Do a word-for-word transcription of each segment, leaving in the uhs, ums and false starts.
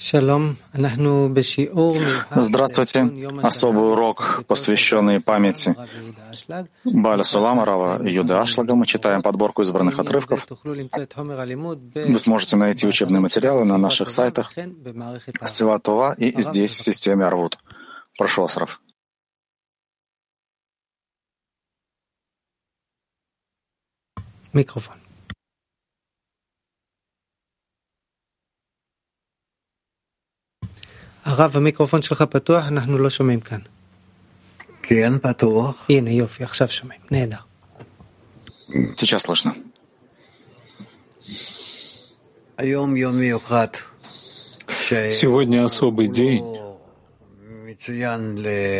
Здравствуйте. Особый урок, посвященный памяти Бааля Сулама Рава Юды Ашлага. Мы читаем подборку избранных отрывков. Вы сможете найти учебные материалы на наших сайтах Сиват Това и здесь, в системе Арвут. Прошу вас, Рав. Микрофон. הרב, המיקרופון שלך פתוח, אנחנו לא שומעים כאן. כן, פתוח. הנה, יופי, עכשיו שומעים. נהדר. Сейчас слышно. היום יום מיוחד. Сегодня особый день, מצוין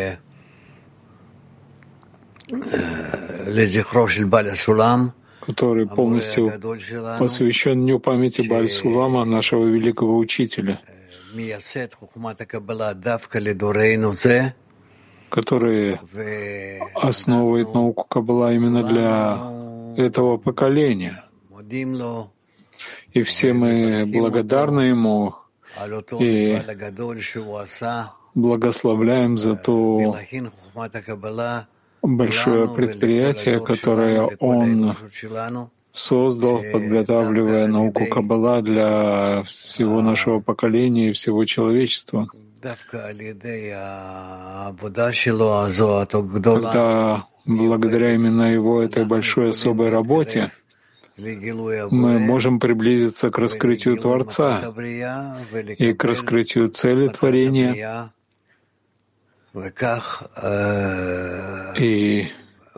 לזכרו של בעל הסולם, который полностью посвящен Дню памяти Бааль Сулама, нашего великого учителя, который основывает науку Каббала именно для этого поколения. И все мы благодарны ему и благословляем за то большое предприятие, которое он создал, подготавливая науку Каббала для всего нашего поколения и всего человечества. Когда благодаря именно его этой большой особой работе мы можем приблизиться к раскрытию Творца и к раскрытию цели творения, и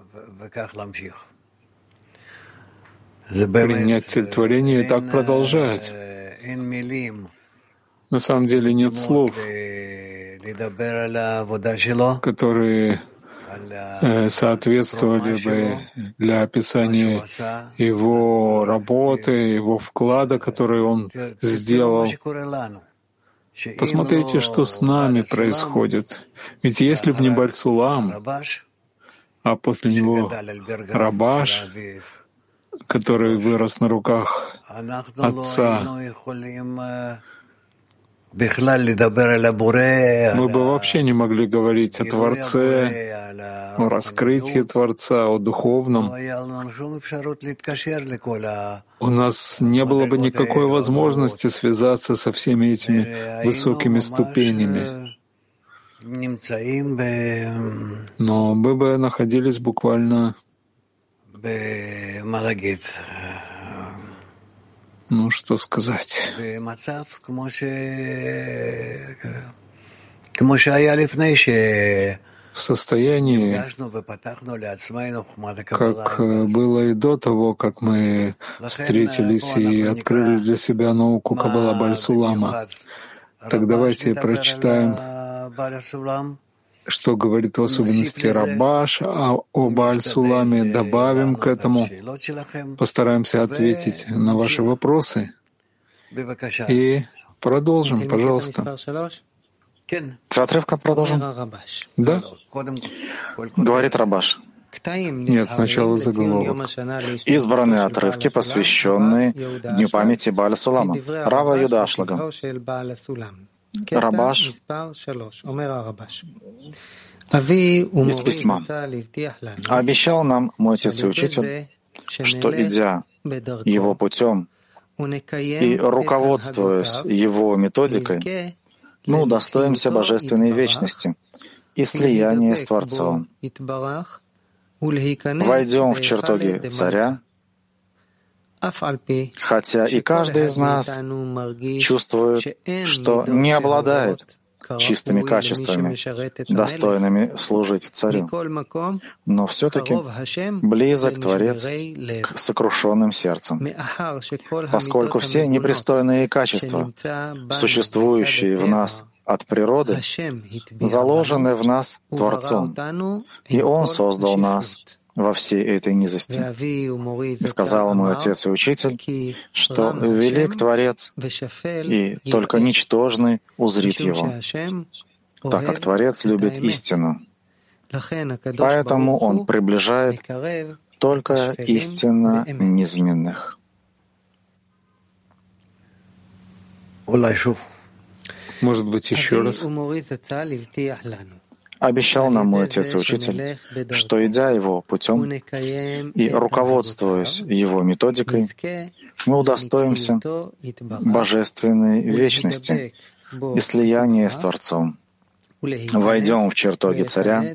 принять цель творения и так продолжать. На самом деле нет слов, которые соответствовали бы для описания его работы, его вклада, который он сделал. Посмотрите, что с нами происходит. Ведь если бы не Бааль Сулам, а после него Рабаш, который вырос на руках отца, мы бы вообще не могли говорить о Творце, о раскрытии Творца, о духовном. У нас не было бы никакой возможности связаться со всеми этими высокими ступенями. Но мы бы находились буквально, ну, что сказать, в состоянии, как было и до того, как мы встретились и открыли для себя науку Каббала Бааль Сулама. Так давайте прочитаем, что говорит в особенности Рабаш о Бааль Суламе, добавим к этому, постараемся ответить на ваши вопросы и продолжим, пожалуйста. С отрывка продолжим? Да. Говорит Рабаш. Нет, сначала заголовок. Избранные отрывки, посвященные Дню памяти Бааля Сулама, Рава Юды Ашлага. Рабаш из письма. Обещал нам мой отец и учитель, что, идя его путем и руководствуясь его методикой, мы удостоимся божественной вечности и слияния с Творцом. Войдем в чертоги царя, хотя и каждый из нас чувствует, что не обладает чистыми качествами, достойными служить царю, но все-таки близок Творец к сокрушенным сердцам, поскольку все непристойные качества, существующие в нас от природы, заложены в нас Творцом, и Он создал нас во всей этой низости. И сказал мой отец и учитель, что велик Творец, и только ничтожный узрит его, так как Творец любит истину. Поэтому Он приближает только истинно низменных. Может быть, еще раз? Обещал нам мой отец и учитель, что, идя его путем и руководствуясь его методикой, мы удостоимся божественной вечности и слияния с Творцом, войдем в чертоги царя,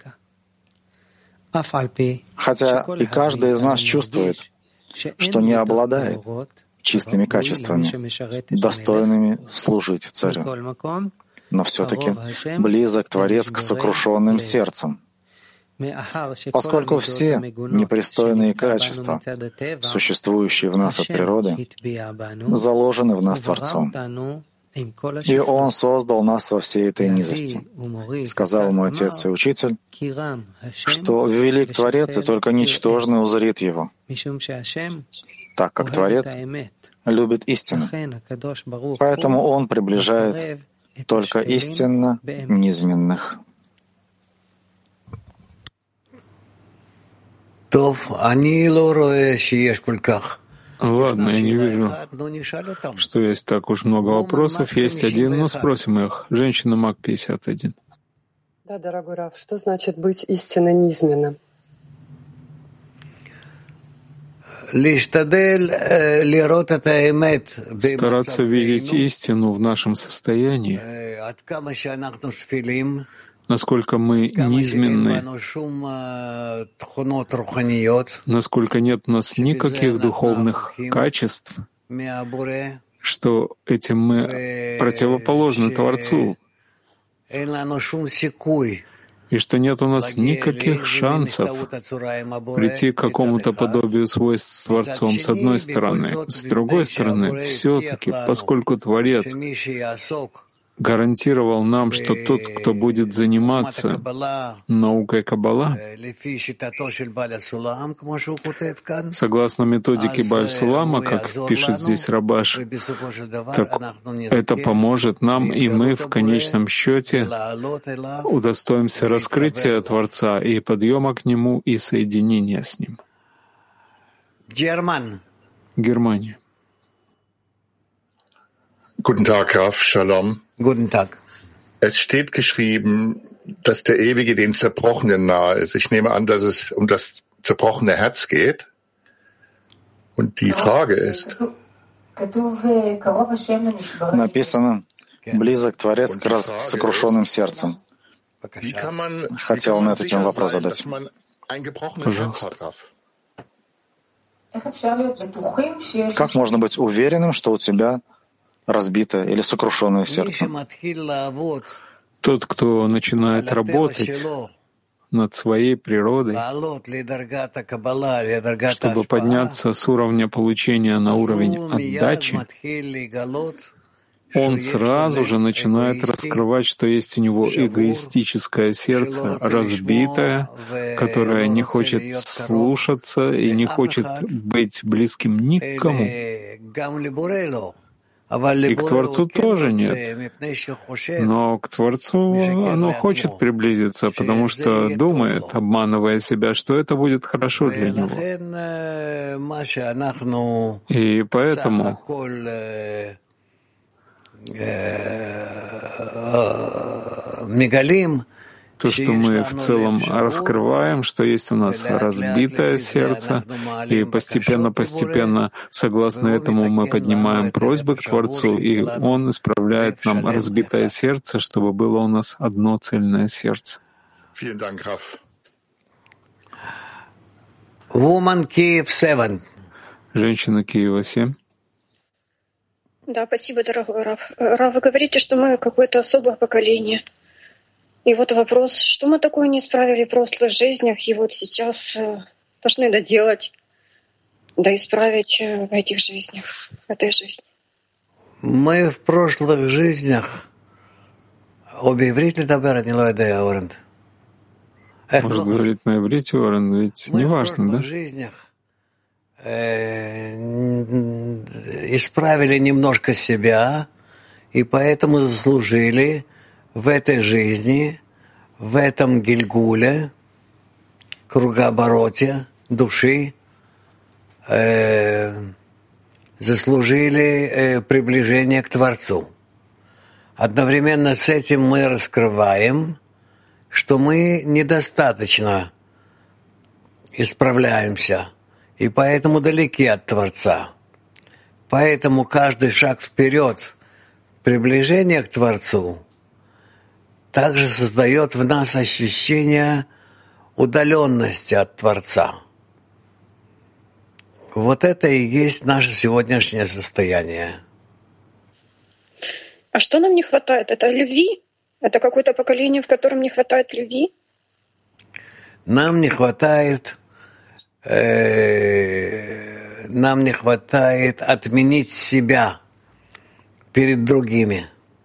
хотя и каждый из нас чувствует, что не обладает чистыми качествами, достойными служить царю. Но все-таки близок Творец к сокрушенным сердцам, поскольку все непристойные качества, существующие в нас от природы, заложены в нас Творцом. И Он создал нас во всей этой низости. Сказал мой отец и учитель, что велик Творец, и только ничтожный узрит Его, так как Творец любит истину. Поэтому Он приближает только истинно низменных. Ладно, я не вижу, что есть так уж много вопросов. Есть один, но спросим их. Женщина МАК пятьдесят один. Да, дорогой Рав, что значит быть истинно низменным? Стараться видеть истину в нашем состоянии, насколько мы низменны, насколько нет у нас никаких духовных качеств, что этим мы противоположны Творцу, и что нет у нас никаких шансов прийти к какому-то подобию свойств с Творцом с одной стороны. С другой стороны, все-таки, поскольку Творец гарантировал нам, что тот, кто будет заниматься наукой Каббала, согласно методике Бааль-Сулама, как пишет здесь Рабаш, так это поможет нам, и мы в конечном счете удостоимся раскрытия Творца и подъема к Нему и соединения с Ним. Германия. Guten Tag, Rav, Shalom. Guten Tag. Es steht geschrieben, dass der Ewige den Zerbrochenen nahe ist. Ich nehme an, dass es um das zerbrochene Herz geht. Und die Frage ist, написано, близок Творец к раз к сокрушенным сердцам. Хотел на эту тему вопрос задать. Пожалуйста. Как можно быть уверенным, что у тебя разбитое или сокрушенное сердце? Тот, кто начинает работать над своей природой, чтобы подняться с уровня получения на уровень отдачи, он сразу же начинает раскрывать, что есть у него эгоистическое сердце, разбитое, которое не хочет слушаться и не хочет быть близким никому. И к Творцу тоже нет. Но к Творцу оно хочет приблизиться, потому что думает, обманывая себя, что это будет хорошо для него. И поэтому то, что мы в целом раскрываем, что есть у нас разбитое сердце, и постепенно-постепенно, согласно этому, мы поднимаем просьбы к Творцу, и Он исправляет нам разбитое сердце, чтобы было у нас одно цельное сердце. Женщина Киева семь. Да, спасибо, дорогой Рав. Рав, вы говорите, что мы какое-то особое поколение. И вот вопрос, что мы такое не исправили в прошлых жизнях, и вот сейчас э, должны доделать, да исправить э, в этих жизнях, в этой жизни. Мы в прошлых жизнях обе иврите добра, не лоидея, Орен. Может говорить на иврите, Орен, ведь не важно, да? Жизнях исправили немножко себя, и поэтому заслужили в этой жизни, в этом гильгуле, кругообороте души, э, заслужили э, приближение к Творцу. Одновременно с этим мы раскрываем, что мы недостаточно исправляемся, и поэтому далеки от Творца. Поэтому каждый шаг вперед, приближение к Творцу, также создает в нас ощущение удаленности от Творца. Вот это и есть наше сегодняшнее состояние. А что нам не хватает? Это любви? Это какое-то поколение, в котором не хватает любви? Нам не хватает, э, нам не хватает отменить себя перед другими.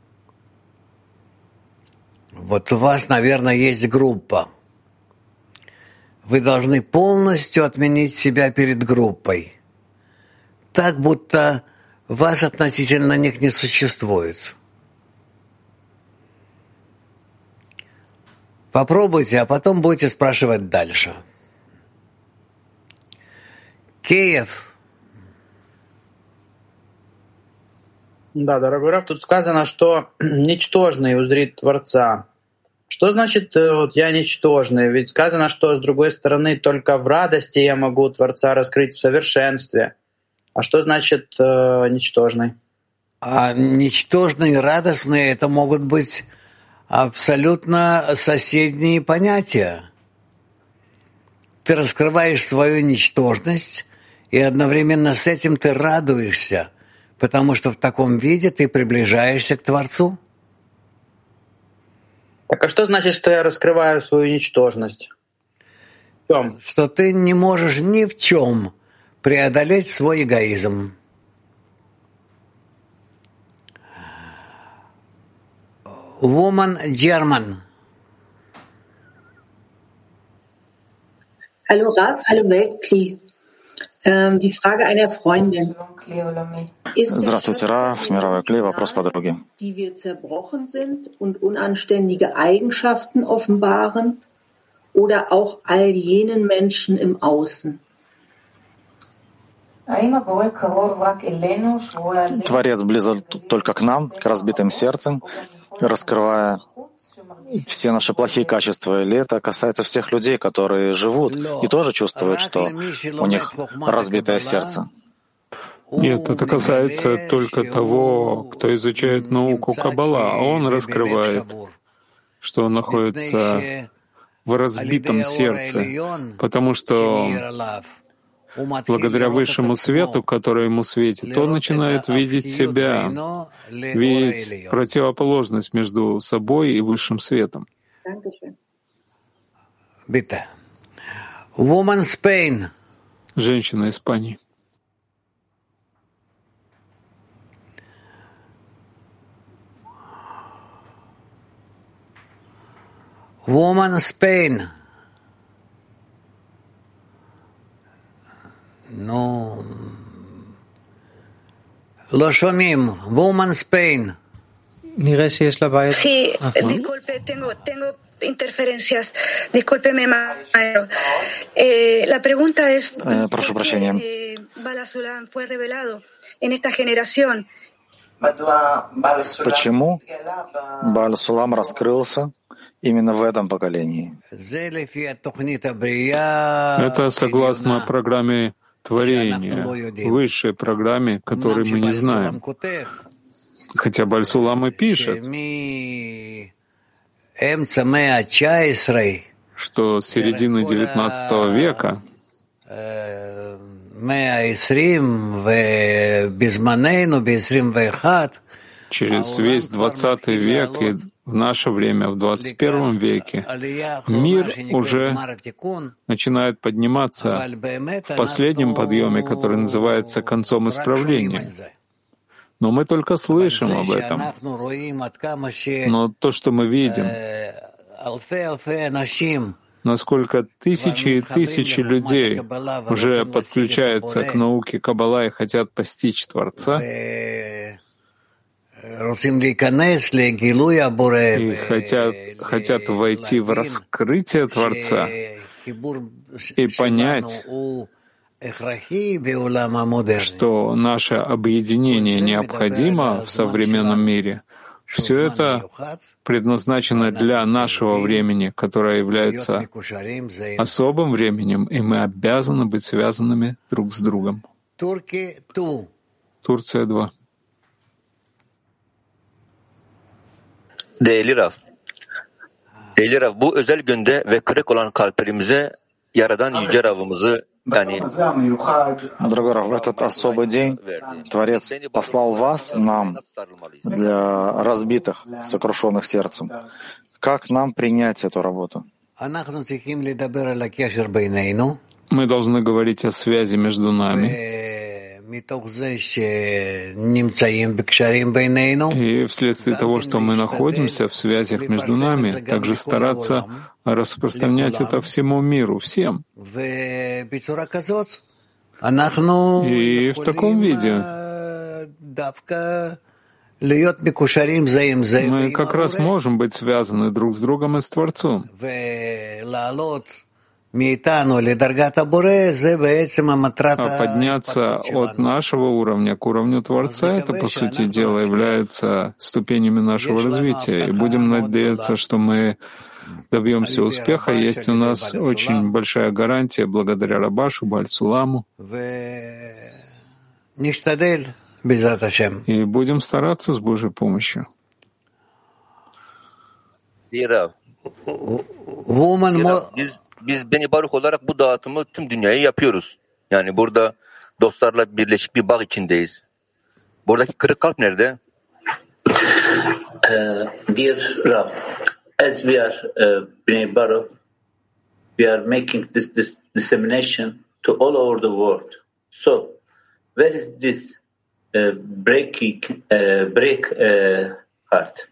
Вот у вас, наверное, есть группа. Вы должны полностью отменить себя перед группой, так будто вас относительно них не существует. Попробуйте, а потом будете спрашивать дальше. Киев. Да, дорогой Рав, тут сказано, что ничтожный узрит Творца. Что значит вот, я ничтожный? Ведь сказано, что, с другой стороны, только в радости я могу Творца раскрыть в совершенстве. А что значит э, ничтожный? А ничтожный и радостный — это могут быть абсолютно соседние понятия. Ты раскрываешь свою ничтожность, и одновременно с этим ты радуешься, потому что в таком виде ты приближаешься к Творцу. Так а что значит, что я раскрываю свою ничтожность? В чем? Что ты не можешь ни в чем преодолеть свой эгоизм. Woman German. Hallo Rav, hallo Weltkli. Ähm, die Frage einer Freundin. Здравствуйте, Рав, мировой Кли, вопрос подруги. Die wir zerbrochen sind und unanständige Eigenschaften offenbaren oder auch all jenen Menschen im Außen? Творец близок только к нам, к разбитым сердцем, раскрывая все наши плохие качества, или это касается всех людей, которые живут и тоже чувствуют, что у них разбитое сердце? Нет, это касается только того, кто изучает науку Каббала. Он раскрывает, что он находится в разбитом сердце, потому что благодаря высшему свету, который ему светит, он начинает видеть себя, видеть противоположность между собой и высшим светом. Женщина Испании. Woman Spain. No. לא שומעים. Woman Spain. נראה שיש לה בעיה. Sí, disculpe, tengo, tengo interferencias. Discúlpeme, maestro. Eh, la pregunta es, eh, прошу прощения. Eh, Baal Sulam fue revelado en esta generación. Почему Бааль Сулам раскрылся именно в этом поколении? Это согласно программе творения, высшей программе, которую мы не знаем. Хотя Бааль Сулам и пишет, что с середины девятнадцатого века через весь двадцатый век и в наше время, в двадцать первом веке, мир уже начинает подниматься в последнем подъеме, который называется концом исправления. Но мы только слышим об этом. Но то, что мы видим, насколько тысячи и тысячи людей уже подключаются к науке Каббала и хотят постичь Творца, и хотят, хотят войти в раскрытие Творца и понять, что наше объединение необходимо в современном мире, Все это предназначено для нашего времени, которое является особым временем, и мы обязаны быть связанными друг с другом. Турция два. Değerli Rav, Değerli Rav, bu özel günde ve kırık olan kalplerimize Yaradan Yüce Rav'ımızı, yani Дорогой Рав, в этот особый день Творец послал вас нам для разбитых, сокрушенных сердцем. Как нам принять эту работу? Мы должны говорить о связи между нами. И вследствие того, что мы находимся в связях между нами, также стараться распространять это всему миру, всем. И в таком виде мы как раз можем быть связаны друг с другом и с Творцом. А подняться от нашего уровня к уровню Творца — это, по сути дела, является ступенями нашего развития. И будем надеяться, что мы добьемся успеха. Есть у нас очень большая гарантия благодаря Рабашу, Бааль-Суламу. И будем стараться с Божьей помощью. Biz Beni Baruch olarak bu dağıtımı tüm dünyaya yapıyoruz. Yani burada dostlarla birleşik bir bağ içindeyiz. Buradaki kırık kalp nerede? Uh, dear Rav, as we are uh, Bnei Baruch, we are making this, this dissemination to all over the world. So, where is this uh, breaking uh, break uh, heart?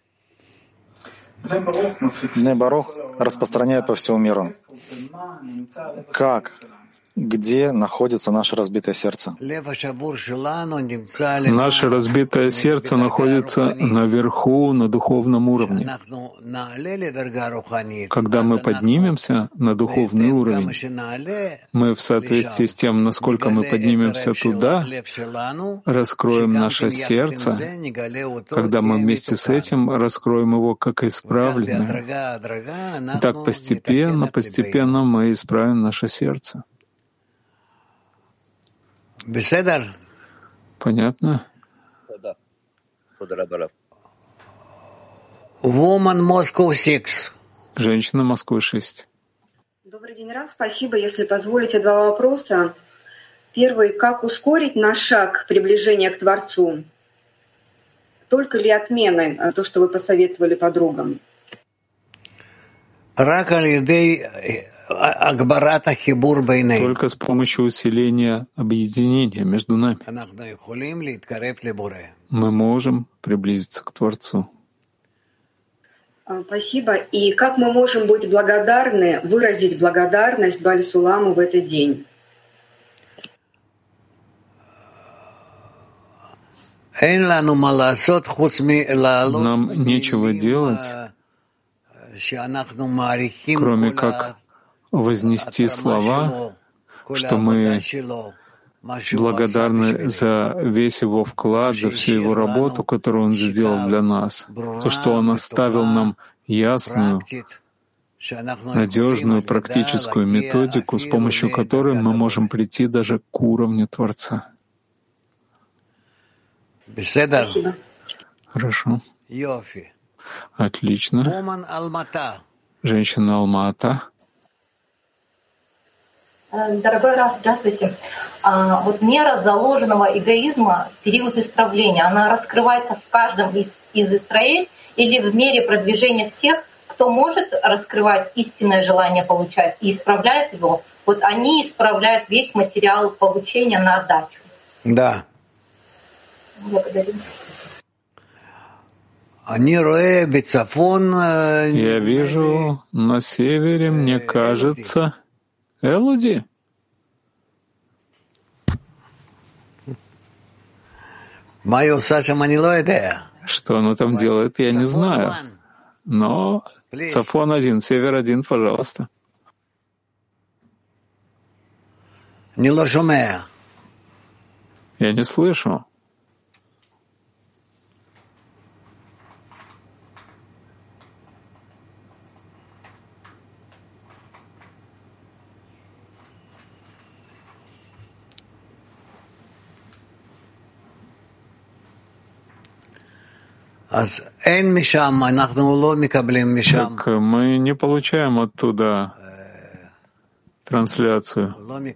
Бней Барух распространяет по всему миру. Как? Где находится наше разбитое сердце? Наше разбитое сердце находится наверху, на духовном уровне. Когда мы поднимемся на духовный уровень, мы в соответствии с тем, насколько мы поднимемся туда, раскроем наше сердце. Когда мы вместе с этим раскроем его как исправленное. И так постепенно, постепенно мы исправим наше сердце. Понятно? Woman Moscow шесть. Женщина Москвы шесть. Добрый день, Рав. Спасибо. Если позволите, два вопроса. Первый. Как ускорить наш шаг приближения к Творцу? Только ли отменой, то, что вы посоветовали подругам? Только с помощью усиления объединения между нами мы можем приблизиться к Творцу. Спасибо. И как мы можем быть благодарны, выразить благодарность Бааль-Суламу в этот день? Нам нечего делать, кроме как вознести слова, что мы благодарны за весь его вклад, за всю его работу, которую он сделал для нас, то, что он оставил нам ясную, надежную, практическую методику, с помощью которой мы можем прийти даже к уровню Творца. Спасибо. Хорошо. Отлично. Женщина Алма-Ата. Дорогой Рав, здравствуйте. А, вот мера заложенного эгоизма в период исправления, она раскрывается в каждом из, из Израиль или в мере продвижения всех, кто может раскрывать истинное желание получать и исправляет его, вот они исправляют весь материал получения на отдачу. Да. Благодарю. Я вижу на севере, мне кажется, Элоди. Что она там делает, я не знаю. Но Цафон один, север один, пожалуйста. Я не слышу. Так мы не получаем оттуда трансляцию.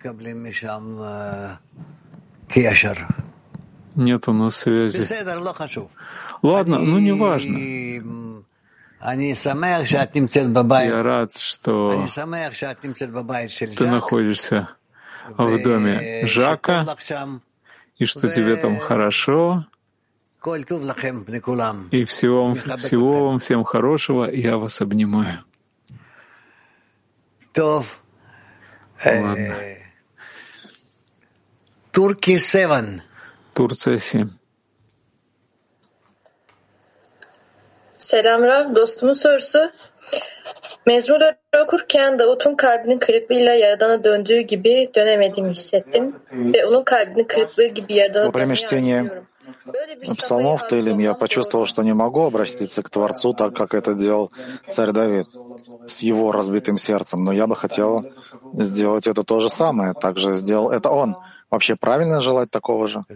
Нет у нас связи. Ладно, ну не важно. Я рад, что ты находишься в доме Жака, и что тебе там хорошо, и всего, всего вам всем хорошего, я вас обнимаю. Ладно. Турция семь. Selam Rav, dostumun sorusu. Mezmurları okurken Davut'un kalbinin kırıklığıyla Yaradan'a döndüğü gibi dönemediğimi hissettim ve onun kalbinin kırıklığı gibi Yaradan'a dönmeyi arzuyorum. Псалмов Тейлим я почувствовал, что не могу обратиться к Творцу так, как это делал царь Давид с его разбитым сердцем, но я бы хотел сделать это то же самое, также сделал это он. Вообще правильно желать такого же?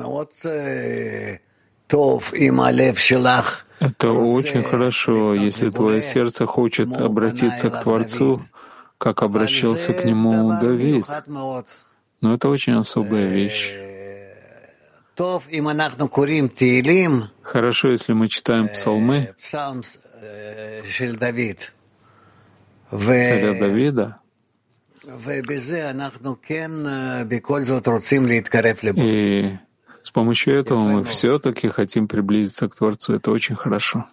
Это очень хорошо, если твое сердце хочет обратиться к Творцу, как обращался к нему Давид. Но это очень особая вещь. Хорошо, если мы читаем псалмы царя Давида, и с помощью этого мы все-таки хотим приблизиться к Творцу. Это очень хорошо.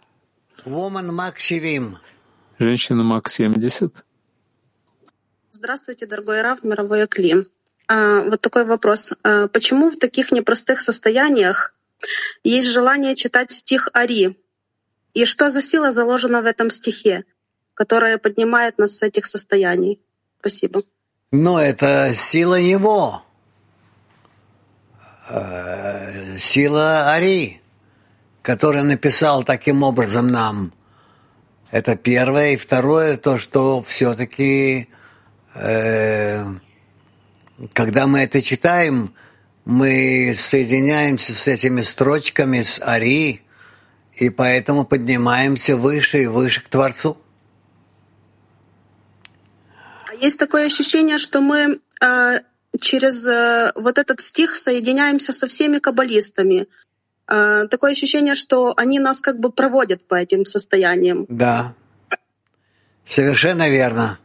Женщина Мак семьдесят. Здравствуйте, дорогой Рав, мировой Акли. А, вот такой вопрос. А, почему в таких непростых состояниях есть желание читать стих Ари? И что за сила заложена в этом стихе, которая поднимает нас с этих состояний? Спасибо. Но это сила его. Сила Ари, который написал таким образом нам. Это первое. И второе, то, что все-таки, э, когда мы это читаем, мы соединяемся с этими строчками, с Ари, и поэтому поднимаемся выше и выше к Творцу. Есть такое ощущение, что мы э, через э, вот этот стих соединяемся со всеми каббалистами. Э, такое ощущение, что они нас как бы проводят по этим состояниям. Да, совершенно верно.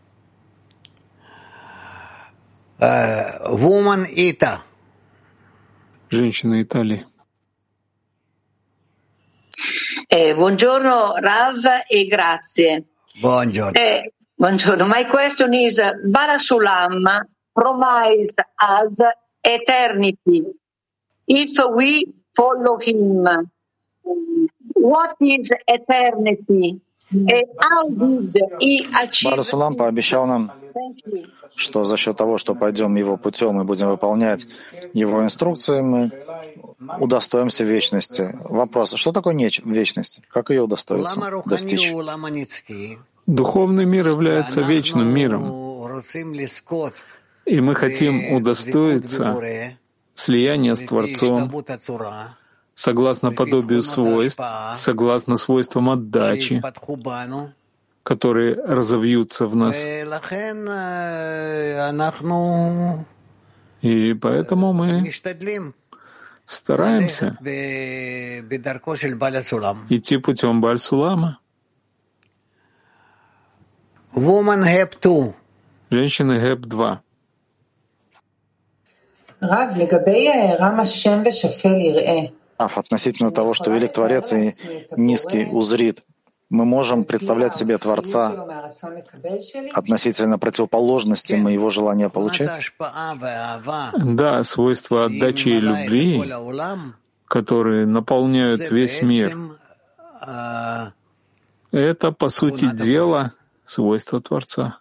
Woman Ita. Женщина Италии. Eh, buongiorno Rav e grazie. Buongiorno. Eh, buongiorno. My question is, Barasulam promised us eternity if we follow him. What is eternity? And how did he achieve? Барасулам пообещал нам, что за счет того, что пойдем его путем и будем выполнять его инструкции, мы удостоимся вечности. Вопрос: что такое вечность? Как ее удостоиться, достичь? Духовный мир является вечным миром, и мы хотим удостоиться слияния с Творцом согласно подобию свойств, согласно свойствам отдачи, которые разовьются в нас. И поэтому мы стараемся идти путем Бааль-Сулама. Женщины Гэп два. Относительно того, что велик Творец и низкий узрит, мы можем представлять себе Творца относительно противоположности моего желания получать? Да, свойства отдачи и любви, которые наполняют весь мир, это, по сути дела, свойства Творца.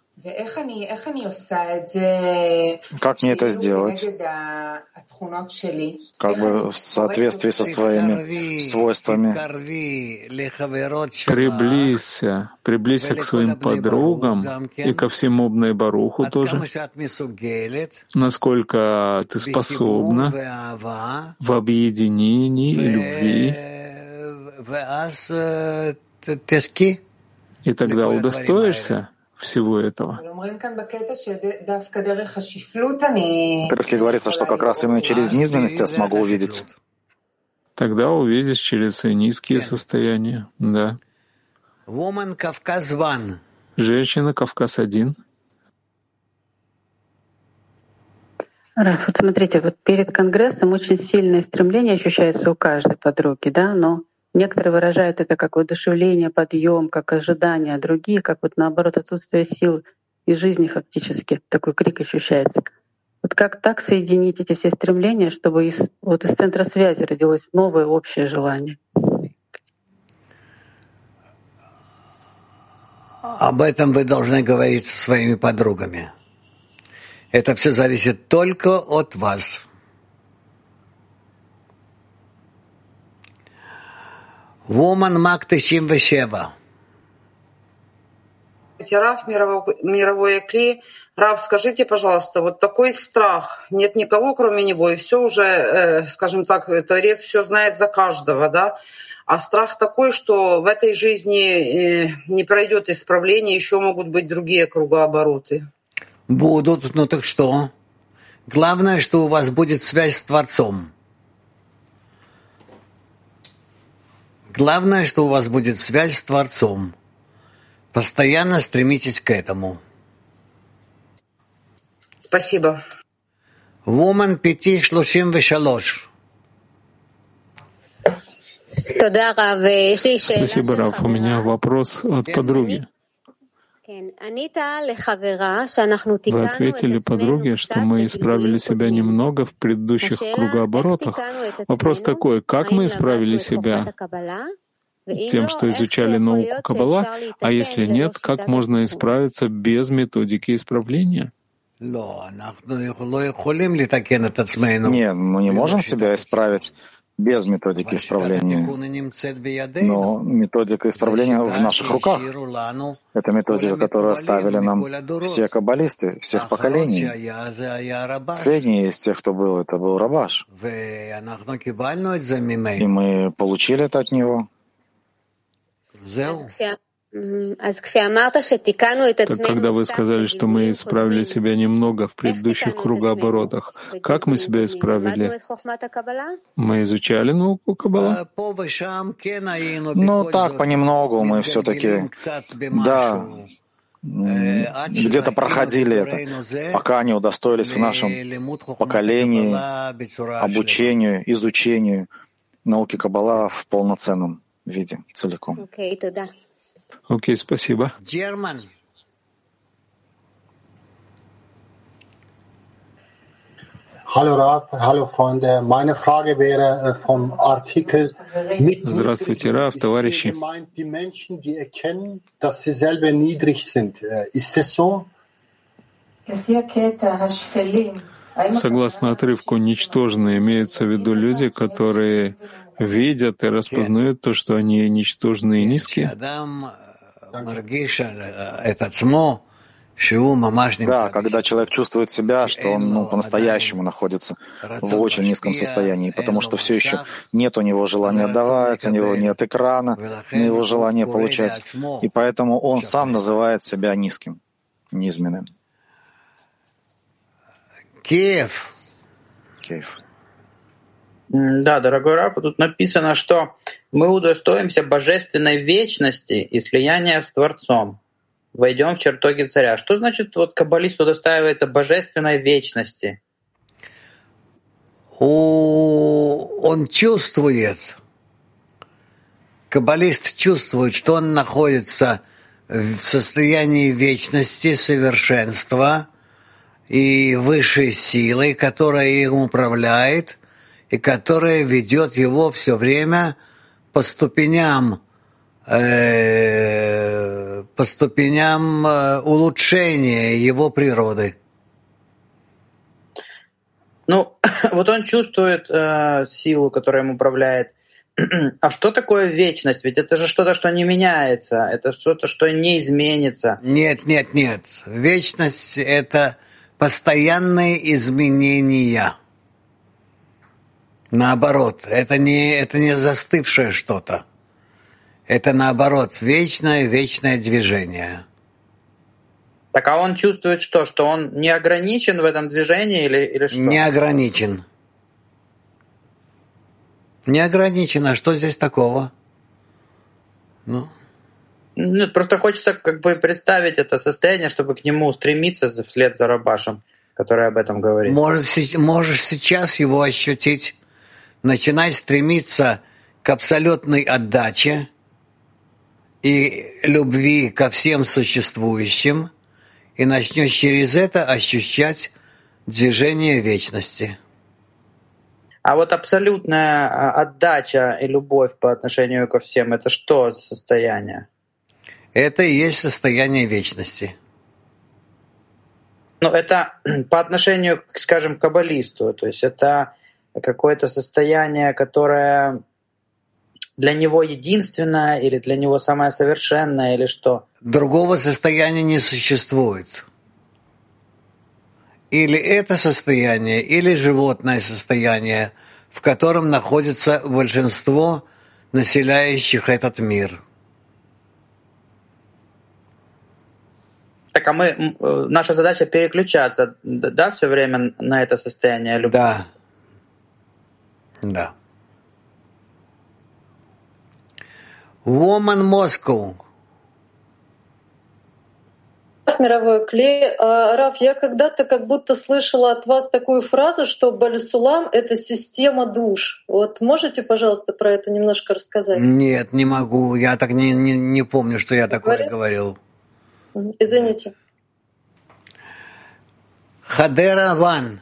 Как мне это сделать? Как бы в соответствии со своими свойствами. Приблизься, приблизься к своим подругам и ко всему Бней Баруху тоже, насколько ты способна в объединении и любви И тогда удостоишься всего этого. В Пирке говорится, что как раз именно через низменность я смогу увидеть. Тогда увидишь через низкие состояния, да. Женщина, Кавказ-один. Раф, вот смотрите, вот перед Конгрессом очень сильное стремление ощущается у каждой подруги, да, но некоторые выражают это как воодушевление, подъем, как ожидание, а другие, как вот наоборот отсутствие сил и жизни фактически. Такой крик ощущается. Вот как так соединить эти все стремления, чтобы из, вот из центра связи родилось новое общее желание? Об этом вы должны говорить со своими подругами. Это все зависит только от вас. Woman Мак девяносто семь. Раф, мировой, мировой Кли. Раф, скажите, пожалуйста, вот такой страх, нет никого, кроме него, и все уже, э, скажем так, Творец все знает за каждого, да? А страх такой, что в этой жизни э, не пройдет исправление, еще могут быть другие кругообороты. Будут, ну так что? Главное, что у вас будет связь с Творцом. Главное, что у вас будет связь с Творцом. Постоянно стремитесь к этому. Спасибо. Woman пять שלושים ושלוש. Спасибо, Раф. У меня вопрос от подруги. Вы ответили подруге, что мы исправили себя немного в предыдущих кругооборотах. Вопрос такой, как мы исправили себя? Тем, что изучали науку Каббала, а если нет, как можно исправиться без методики исправления? Нет, мы не можем себя исправить без методики исправления. Но методика исправления в наших руках. Это методика, которую оставили нам все каббалисты, всех поколений. Последний из тех, кто был, это был Рабаш. И мы получили это от него. Так когда вы сказали, что мы исправили себя немного в предыдущих кругооборотах, как мы себя исправили? Мы изучали науку Каббала? Ну так, понемногу мы все-таки, да, где-то проходили это, пока не удостоились в нашем поколении обучению, изучению науки Каббала в полноценном виде, целиком. Окей, okay, спасибо. German. Hallo Raf, hallo Freunde. Meine Frage wäre vom Artikel mit Здравствуйте, Раф, товарищи. gemeint die Menschen, die erkennen, dass sie selber niedrig sind. Ist es so? Согласно отрывку, ничтожные имеются в виду люди, которые видят и распознают то, что они ничтожные и низкие. Да, когда человек чувствует себя, что он ну, по-настоящему находится в очень низком состоянии, потому что все еще нет у него желания давать, у него нет экрана, у него желания получать, и поэтому он сам называет себя низким, низменным. Киев. Киев. Да, дорогой Раф, тут написано, что мы удостоимся божественной вечности и слияния с Творцом. Войдем в чертоги царя. Что значит, вот каббалист удостаивается божественной вечности? Он чувствует, каббалист чувствует, что он находится в состоянии вечности, совершенства и высшей силы, которая им управляет, и которая ведет его все время по ступеням, э, по ступеням улучшения его природы. Ну, вот он чувствует э, силу, которая им управляет. А что такое вечность? Ведь это же что-то, что не меняется, это что-то, что не изменится. Нет, нет, нет. Вечность — это постоянные изменения. Наоборот, это не, это не застывшее что-то. Это наоборот, вечное, вечное движение. Так а он чувствует что? Что он не ограничен в этом движении или, или что? Не ограничен. Не ограничен. А что здесь такого? Ну... Ну, просто хочется как бы представить это состояние, чтобы к нему стремиться вслед за Рабашем, который об этом говорит. Можешь, можешь сейчас его ощутить, начинать стремиться к абсолютной отдаче и любви ко всем существующим, и начнешь через это ощущать движение вечности. А вот абсолютная отдача и любовь по отношению ко всем — это что за состояние? Это и есть состояние вечности. Ну, это по отношению, скажем, к каббалисту. То есть это какое-то состояние, которое для него единственное, или для него самое совершенное, или что? Другого состояния не существует. Или это состояние, или животное состояние, в котором находится большинство населяющих этот мир. Так а мы, наша задача переключаться, да, все время на это состояние любви? Да. Да. Woman Moscow. Мировой клей. Раф, я когда-то как будто слышала от вас такую фразу, что Баль-Сулам — это система душ. Вот можете, пожалуйста, про это немножко рассказать? Нет, не могу. Я так не, не, не помню, что я такое Говорит? говорил. Извините. Хадера Ван.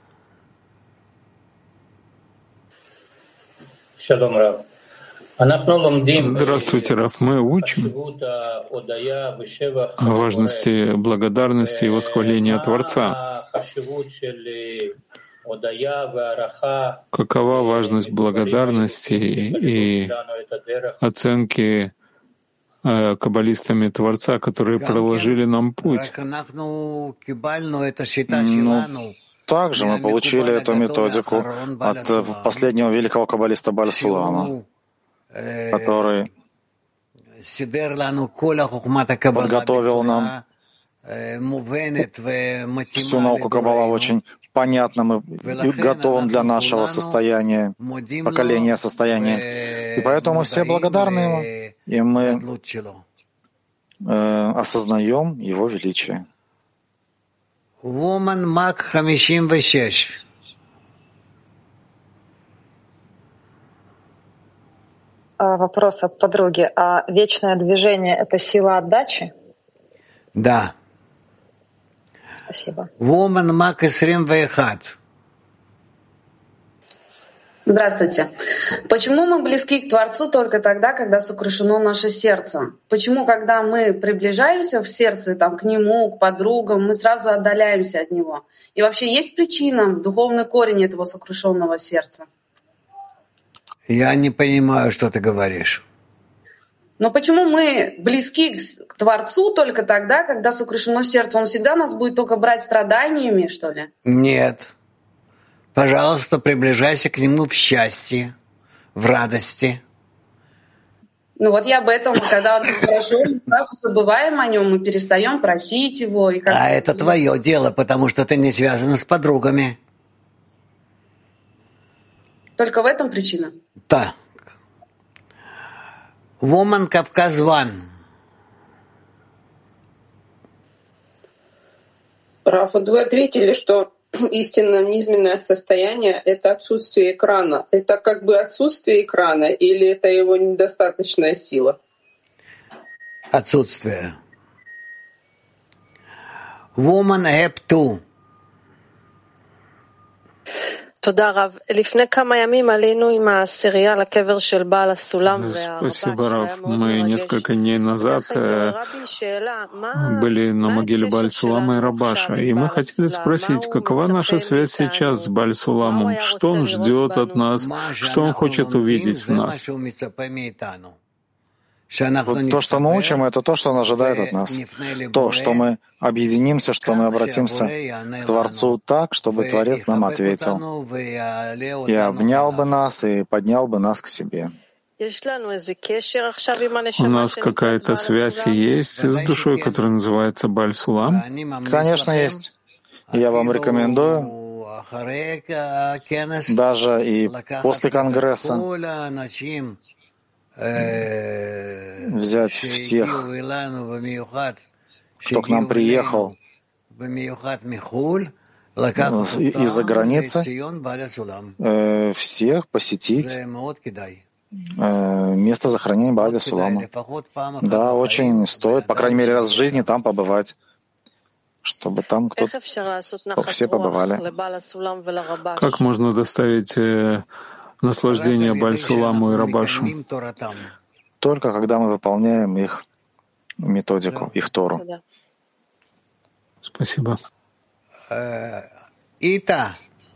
Шалом, Рав. Здравствуйте, Раф. Мы учим о важности благодарности и восхваления Творца. Какова важность благодарности и оценки каббалистами Творца, которые проложили нам путь? Ну, также мы получили эту методику от последнего великого каббалиста Баль-Сулама, который подготовил нам всю науку Каббала в очень понятном и готовом для нашего состояния, поколения состояния. И поэтому мы все благодарны Ему, и мы э, осознаем Его величие. Woman Мак пятьдесят шесть. Вопрос от подруги. А вечное движение — это сила отдачи? Да. Спасибо. Woman Мак двадцать один. Здравствуйте. Почему мы близки к Творцу только тогда, когда сокрушено наше сердце? Почему, когда мы приближаемся в сердце там, к Нему, к подругам, мы сразу отдаляемся от Него? И вообще есть причина, духовный корень этого сокрушенного сердца? Я не понимаю, что ты говоришь. Но почему мы близки к Творцу только тогда, когда сокрушено сердце? Он всегда нас будет только брать страданиями, что ли? Нет. Пожалуйста, приближайся к Нему в счастье, в радости. Ну вот я об этом, когда он хорошо, мы сразу забываем о Нем, мы перестаем просить Его. И как... А это твое дело, потому что ты не связана с подругами. Только в этом причина? Да. Woman Кавказ Ван. Раф, вот вы ответили, что истинно низменное состояние — это отсутствие экрана. Это как бы отсутствие экрана или это его недостаточная сила? Отсутствие. Woman Heb two. Спасибо, Рав. Мы несколько дней назад были на могиле Баль-Сулама и Рабаша, и мы хотели спросить, какова наша связь сейчас с Баль-Суламом, что он ждет от нас, что он хочет увидеть в нас. Вот то, что мы учим, это то, что Он ожидает от нас. То, что мы объединимся, что мы обратимся к Творцу так, чтобы Творец нам ответил и обнял бы нас, и поднял бы нас к себе. У нас какая-то связь есть с душой, которая называется Баль-Сулам? Конечно, есть. Я вам рекомендую, даже и после Конгресса, взять всех, кто к нам приехал из-за границы, всех посетить место захоронения Бааля Сулама. Да, очень стоит, по крайней мере, раз в жизни там побывать, чтобы там кто-то, все побывали. Как можно доставить э, наслаждение Баль-Суламу и Рабашу? Только когда мы выполняем их методику, их Тору. Спасибо. Ита.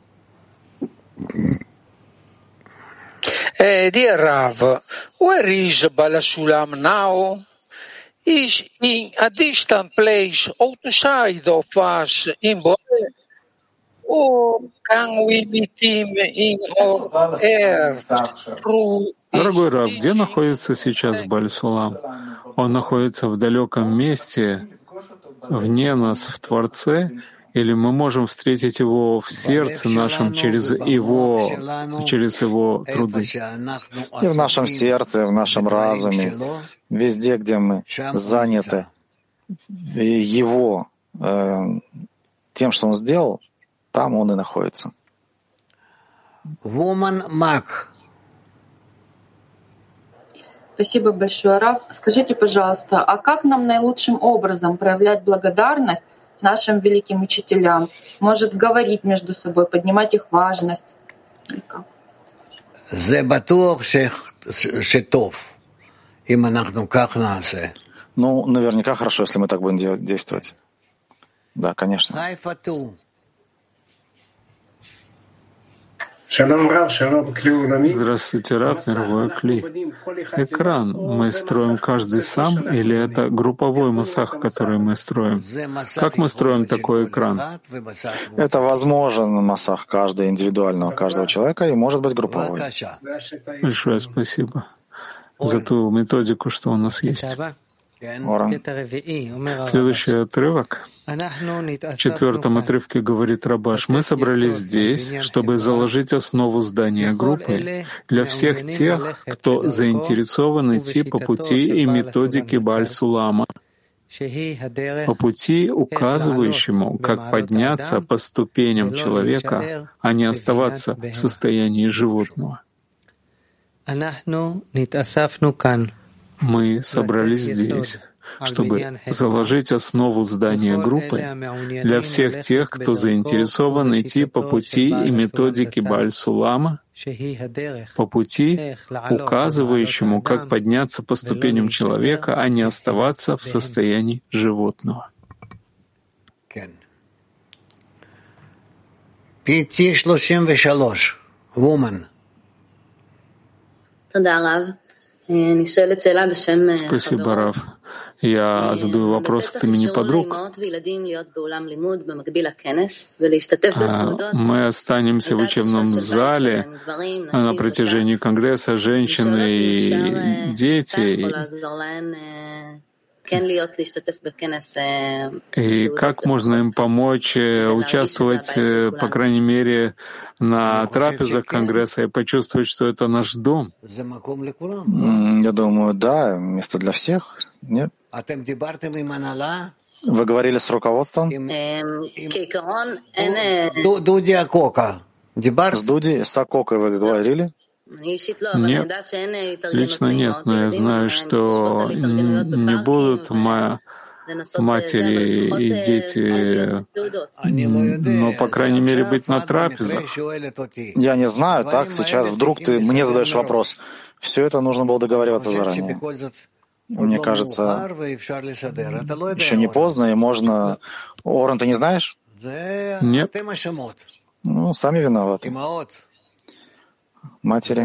Uh, dear Rav, where is Baal Shulam now? Is in a distant place outside of us in Boe? Or can we meet him in our earth through? Дорогой Рав, где находится сейчас Баль-Сулам? Он находится в далеком месте, вне нас, в Творце, или мы можем встретить его в сердце нашем через его, через его труды? И в нашем сердце, в нашем разуме, везде, где мы заняты его, э, тем, что он сделал, там он и находится. Woman Mac. Спасибо большое, Рав. Скажите, пожалуйста, а как нам наилучшим образом проявлять благодарность нашим великим учителям? Может, говорить между собой, поднимать их важность? Ну, наверняка хорошо, если мы так будем действовать. Да, конечно. Здравствуйте, Рав, мировой Кли. Экран мы строим каждый сам, или это групповой масах, который мы строим? Как мы строим такой экран? Это возможен масах каждого индивидуального, каждого человека, и может быть групповой. Большое спасибо за ту методику, что у нас есть. Следующий отрывок. В четвертом отрывке говорит Рабаш: мы собрались здесь, чтобы заложить основу здания группы для всех тех, кто заинтересован идти по пути и методике Баль-Сулама, по пути, указывающему, как подняться по ступеням человека, а не оставаться в состоянии животного. Мы собрались здесь, чтобы заложить основу здания группы для всех тех, кто заинтересован идти по пути и методике Баль-Сулама, по пути, указывающему, как подняться по ступеням человека, а не оставаться в состоянии животного. Woman. Спасибо, Рав. Я задаю вопрос от имени подруг. Мы останемся в учебном зале на протяжении Конгресса, женщины и дети. И как можно им помочь участвовать, по крайней мере, на трапезах Конгресса и почувствовать, что это наш дом? Я думаю, да, место для всех. Нет? Вы говорили с руководством? Дуди Акока. С Дуди, с Акокой вы говорили? Нет, лично нет, но я знаю, что не будут моя матери и дети, но, по крайней мере, быть на трапезах. Я не знаю, так, сейчас вдруг ты мне задаешь вопрос. Все это нужно было договариваться заранее. Мне кажется, еще не поздно, и можно... Орен, ты не знаешь? Нет. Ну, сами виноваты. Матери.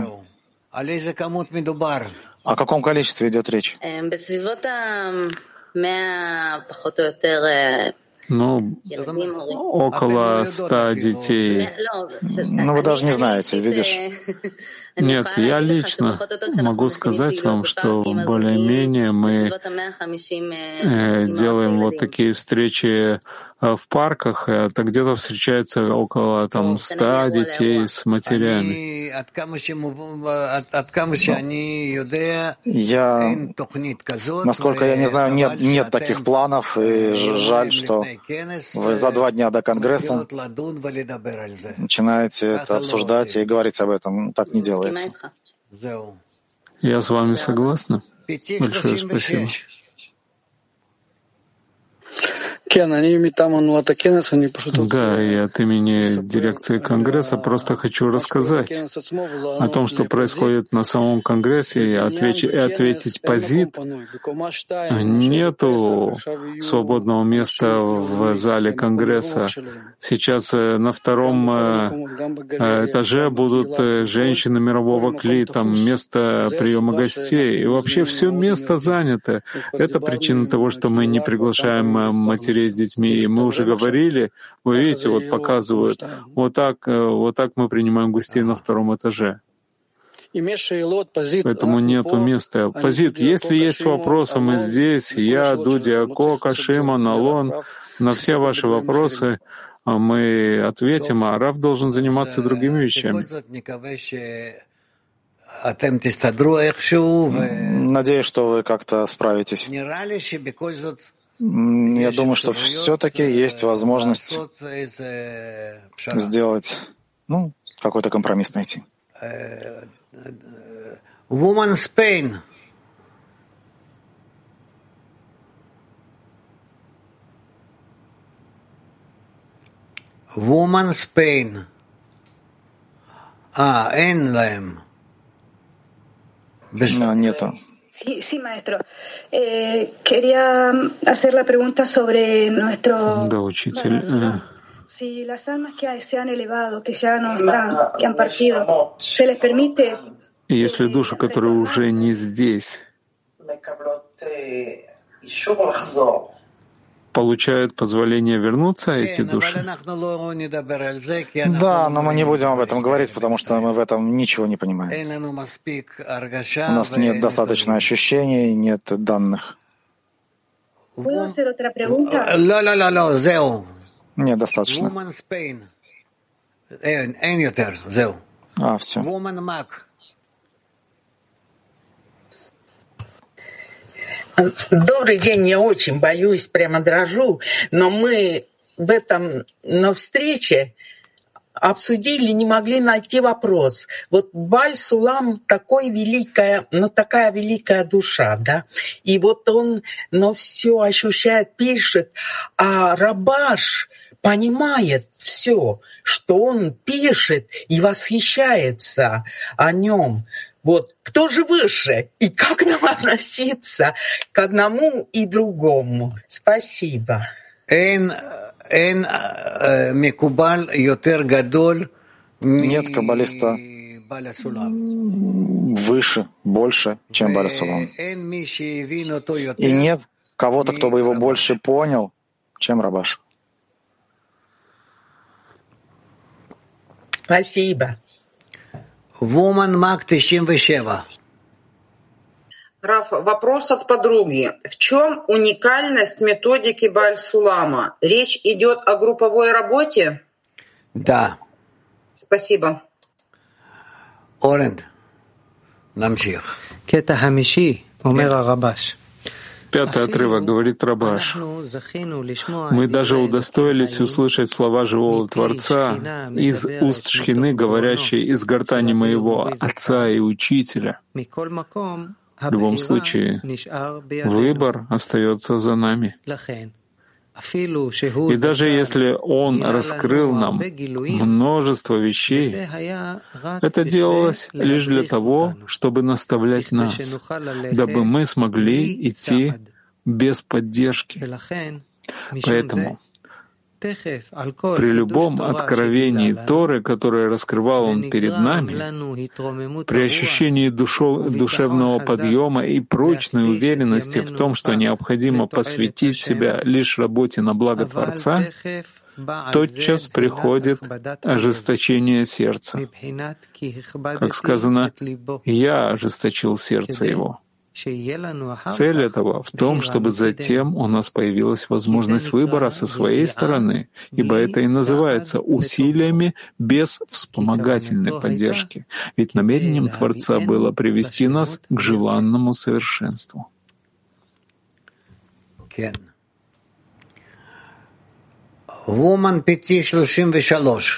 О каком количестве идет речь? Ну, около ста детей. Ну, вы даже не знаете, видишь? Нет, я лично могу сказать вам, что более-менее мы э, делаем вот такие встречи в парках, это где-то встречается около там ста детей с матерями. Я, насколько я не знаю, нет, нет таких планов, и жаль, что вы за два дня до Конгресса начинаете это обсуждать и говорить об этом. Так не делается. Я с вами согласна. Большое спасибо. Да, и от имени дирекции Конгресса просто хочу рассказать о том, что происходит на самом Конгрессе, и ответить, и ответить позит. Нету свободного места в зале Конгресса. Сейчас на втором этаже будут женщины мирового кли, там место приема гостей. И вообще все место занято. Это причина того, что мы не приглашаем матерей с детьми. И мы уже говорили, вы видите, вот показывают, вот так, вот так мы принимаем гостей на втором этаже. Поэтому нету места. Позит, если есть вопросы, мы здесь, я, Дудя, Кока, Шимон, Алон, на все ваши вопросы мы ответим, а Рав должен заниматься другими вещами. Надеюсь, что вы как-то справитесь. Я думаю, что все-таки есть возможность сделать, ну, какой-то компромисс найти. Woman's Pain. Woman's Pain. А, אין להם. Нету. Sí, sí, maestro. Eh, quería hacer la pregunta sobre nuestro... Да, учитель. Bueno, si las almas que se han elevado, que ya no están, que han partido, se les permite... Если души, которые уже не здесь, получают позволение вернуться, эти души? Да, но мы не будем об этом говорить, потому что мы в этом ничего не понимаем. У нас нет достаточно ощущений, нет данных. Нет, достаточно. А, все. Добрый день, я очень боюсь, прямо дрожу, но мы в этом, на встрече обсудили, не могли найти вопрос. Вот Баль Сулам такой великая, ну такая великая душа, да, и вот он, но все ощущает, пишет, а Рабаш понимает все, что он пишет и восхищается о нем. Вот кто же выше и как нам относиться к одному и другому? Спасибо. Нет каббалиста выше, больше, чем Баль Сулам. И нет кого-то, кто бы его больше понял, чем Рабаш. Спасибо. Woman Mag девяносто семь. Раф, вопрос от подруги. В чем уникальность методики Баль Сулама? Речь идет о групповой работе? Да. Спасибо. Орен, намчих. Кета хамиши, омер Рабаш. Пятый отрывок, говорит Рабаш. Мы даже удостоились услышать слова живого Творца из уст Шхины, говорящей из гортани моего Отца и Учителя. В любом случае, выбор остается за нами. И даже если Он раскрыл нам множество вещей, это делалось лишь для того, чтобы наставлять нас, дабы мы смогли идти без поддержки. Поэтому при любом откровении Торы, которое раскрывал Он перед нами, при ощущении душо, душевного подъема и прочной уверенности в том, что необходимо посвятить себя лишь работе на благо Творца, тотчас приходит ожесточение сердца. Как сказано, «Я ожесточил сердце его». Цель этого в том, чтобы затем у нас появилась возможность выбора со своей стороны, ибо это и называется усилиями без вспомогательной поддержки. Ведь намерением Творца было привести нас к желанному совершенству. Woman пяти шлушим вешалош.